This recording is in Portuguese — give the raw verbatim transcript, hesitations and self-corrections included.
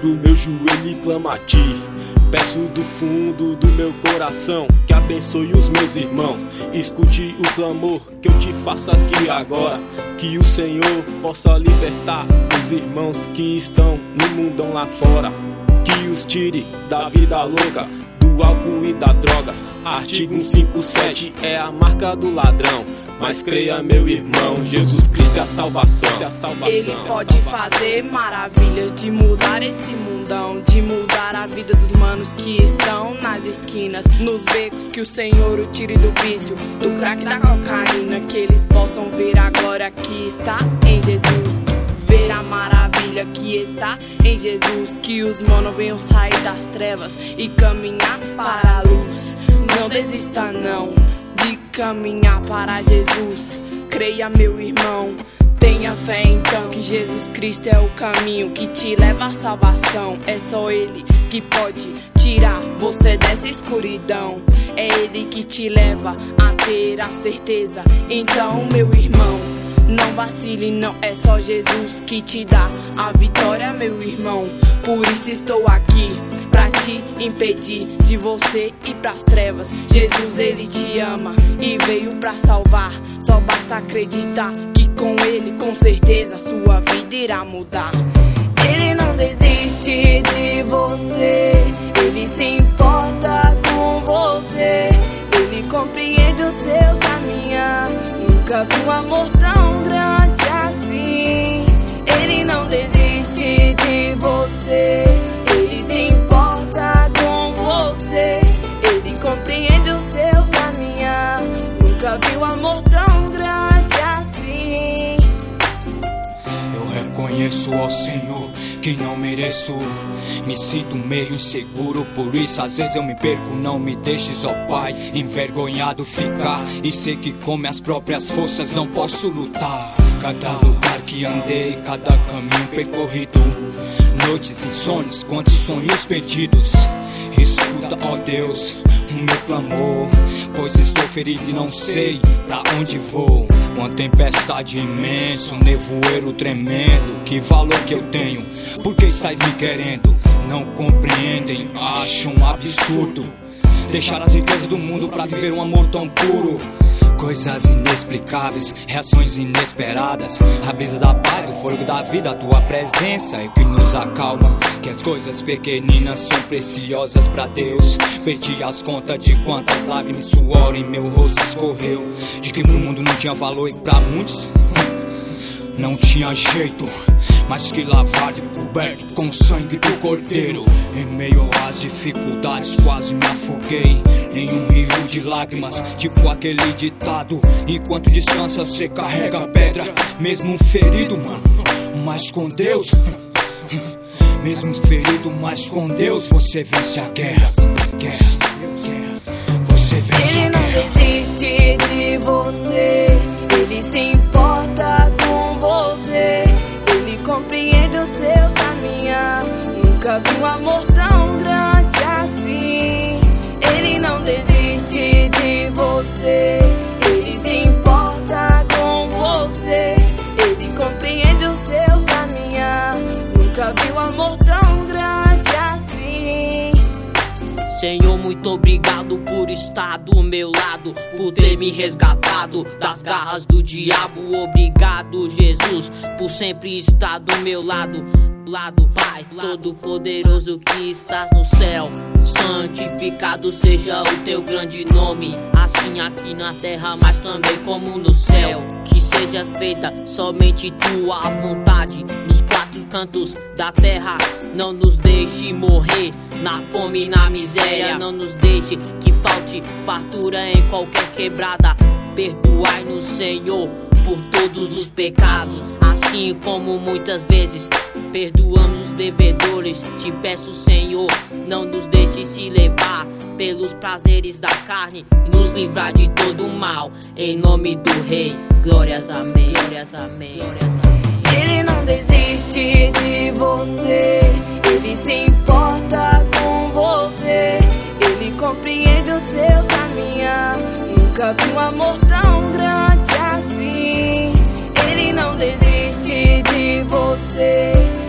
Dobro meu joelho e clamo a ti. Peço do fundo do meu coração que abençoe os meus irmãos. Escute o clamor que eu te faço aqui agora. Que o Senhor possa libertar os irmãos que estão no mundão lá fora. Que os tire da vida louca, do álcool e das drogas. Artigo cento e cinquenta e sete é a marca do ladrão. Mas creia, meu irmão, Jesus Cristo é a salvação. Ele pode fazer maravilhas de mudar esse mundão, de mudar a vida dos manos que estão nas esquinas, nos becos. Que o Senhor o tire do vício, do crack, da cocaína. Que eles possam ver a glória que está em Jesus, ver a maravilha que está em Jesus. Que os manos venham sair das trevas e caminhar para a luz. Não desista não de caminhar para Jesus. Creia, meu irmão, tenha fé então, que Jesus Cristo é o caminho que te leva à salvação. É só Ele que pode tirar você dessa escuridão. É Ele que te leva a ter a certeza. Então, meu irmão, não vacile, não, é só Jesus que te dá a vitória, meu irmão. Por isso estou aqui, pra te impedir de você ir pras trevas. Jesus, Ele te ama e veio pra salvar. Só basta acreditar que com Ele, com certeza, sua vida irá mudar. Ele não desiste de você, Ele se importa com você. Ele compreende o seu caminhar. Nunca vi um amor tão grande assim. Ele não desiste de você, Ele se importa com você. Ele compreende o seu caminhar. Nunca vi um amor tão grande assim. Eu reconheço ao Senhor que não mereço. Me sinto meio inseguro, por isso às vezes eu me perco. Não me deixes, ó Pai, envergonhado ficar. E sei que com minhas próprias forças não posso lutar. Cada lugar que andei, cada caminho percorrido, noites insônias, quantos sonhos perdidos. Escuta, ó Deus, o meu clamor, pois estou ferido e não sei pra onde vou. Uma tempestade imensa, um nevoeiro tremendo. Que valor que eu tenho, por que estáis me querendo? Não compreendem, acham um absurdo deixar as riquezas do mundo pra viver um amor tão puro. Coisas inexplicáveis, reações inesperadas. A brisa da paz, o fôlego da vida, a tua presença é o que nos acalma. Que as coisas pequeninas são preciosas pra Deus. Perdi as contas de quantas lágrimas e suor em meu rosto escorreu. De que pro mundo não tinha valor e pra muitos não tinha jeito, mas que lavado e coberto com o sangue do Cordeiro. Em meio às dificuldades quase me afoguei em um rio de lágrimas, tipo aquele ditado: enquanto descansa você carrega a pedra. Mesmo ferido, mano, mas com Deus, mesmo ferido, mas com Deus, você vence a guerra. Você vence a guerra. Ele não desiste de você, Ele se importa com você. Ele compreende o seu caminhar. Nunca vi um amor tão grande assim. Ele não desiste de você, Ele se importa com você. Ele compreende o seu caminhar. Nunca vi um amor tão grande assim. Senhor, muito obrigado por estar do meu lado, por ter me resgatado das garras do diabo. Obrigado, Jesus, por sempre estar do meu lado. Lado, Pai, todo-poderoso que estás no céu, santificado seja o teu grande nome, assim aqui na terra, mas também como no céu. Que seja feita somente tua vontade nos quatro cantos da terra. Não nos deixe morrer na fome e na miséria. Não nos deixe que falte fartura em qualquer quebrada. Perdoai-nos, Senhor, por todos os pecados, assim como muitas vezes perdoamos os devedores. Te peço, Senhor, não nos deixe se levar pelos prazeres da carne e nos livrar de todo o mal. Em nome do Rei, glórias, amém, glórias, amém, glórias, amém. Ele não desiste de você, Ele se importa com você. Ele compreende o seu caminhar. Nunca vi um amor tão grande assim. Ele não desiste de você,